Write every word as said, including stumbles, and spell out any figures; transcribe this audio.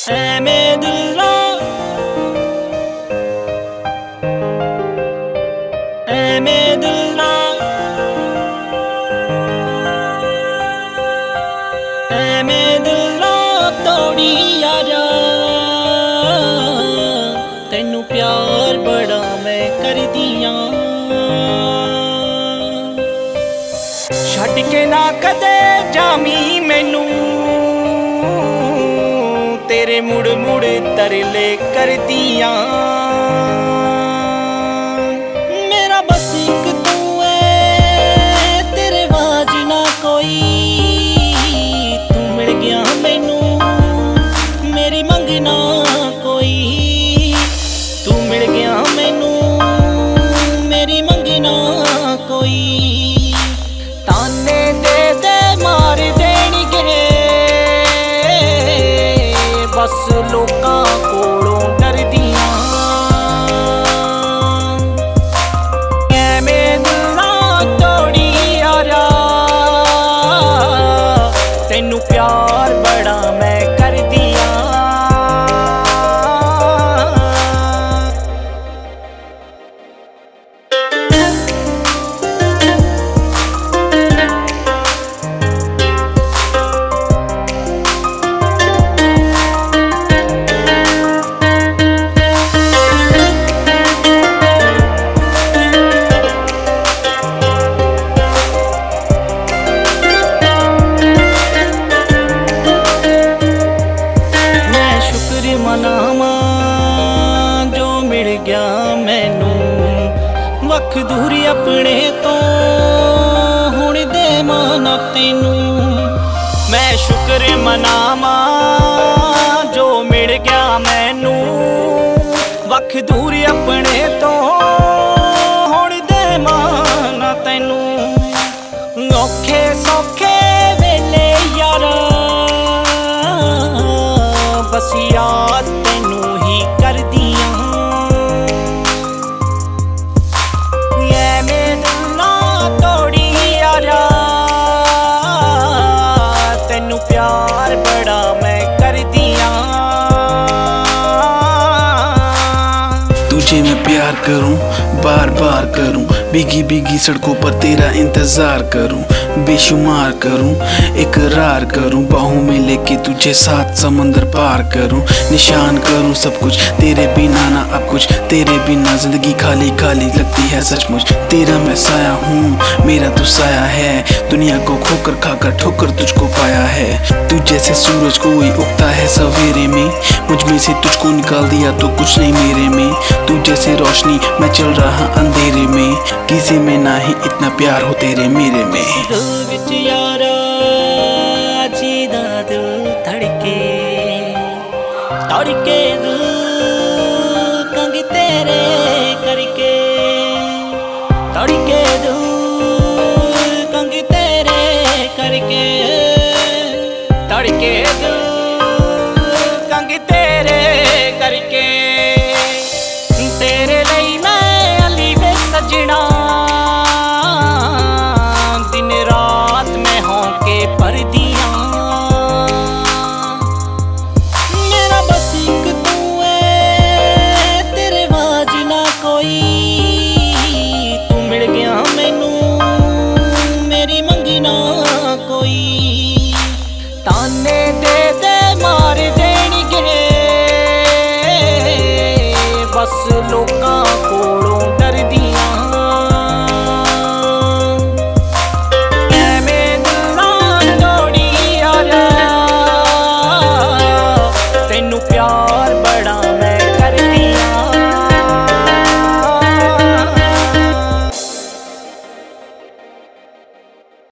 ਐਵੇਂ ਦਿਲਾਂ ਐਵੇਂ ਦਿਲਾਂ ਐਵੇਂ ਦਿਲਾਂ ਤੋੜੀ ਯਾਰਾ ਤੈਨੂੰ ਪਿਆਰ ਬੜਾ ਮੈਂ ਕਰਦੀਆਂ ਛੱਡ ਕੇ ਨਾ ਕਦੇ ਜਾਮੀ ਮੈਨੂੰ तेरे मुड़ मुड़ तरले करदियां मेरा बस एक तू है तेरे वाज ना कोई तू मिल गया मैनू मेरी मंगना कोई तू मिल गया मैनू मेरी मंगना कोई ताने दे दे मार देणगे बस लोकां कोलों डरदियां ऐवें दिलां तोड़ी यारा तैनू प्यार बड़ा मैं करदियां जो मिल गया मैनू वख दूरी अपने तो हुण देवां ना तैनू मैं शुक्र मनावा जो मिल गया मैनू वख दूरी अपने तो हुण देवां ना तैनू औखे सौखे वेले यारा बस याद तैनू ही करदियां ऐवें दिलां तोड़ी यारा तैनू प्यार बड़ा मैं करदियां तुझे मैं प्यार करूं बार बार करूं भीगी भीगी सड़कों पर तेरा इंतजार करूं बेशुमार करूं इकरार करूं बाहों में लेके तुझे साथ समंदर पार करूं निशान करूं सब कुछ तेरे बिना ना अब कुछ तेरे बिना जिंदगी खाली खाली लगती है सचमुच तेरा मैं साया हूँ मेरा तू साया है दुनिया को खोकर खाकर ठोकर तुझको पाया है तू जैसे सूरज कोई उगता है सवेरे में मुझ में से तुझको निकाल दिया तो कुछ नहीं मेरे में तू जैसे रोशनी मैं चल रहा अंधेरे में किसी में ना ही इतना प्यार हो तेरे मेरे में दिल विच यारा जीदा दिल धड़के धड़के दिल कंग तेरे करके धड़के दिल कंग तेरे करके धड़के दिल कंग तेरे करके तेरे लिए मैं अली वे सजना दिन रात में होके परदियां मेरा बस एक तू है तेरे वाज ना कोई तू मिल गया मैनू मेरी मंगना कोई ताने दे दे मार देणगे बस लोग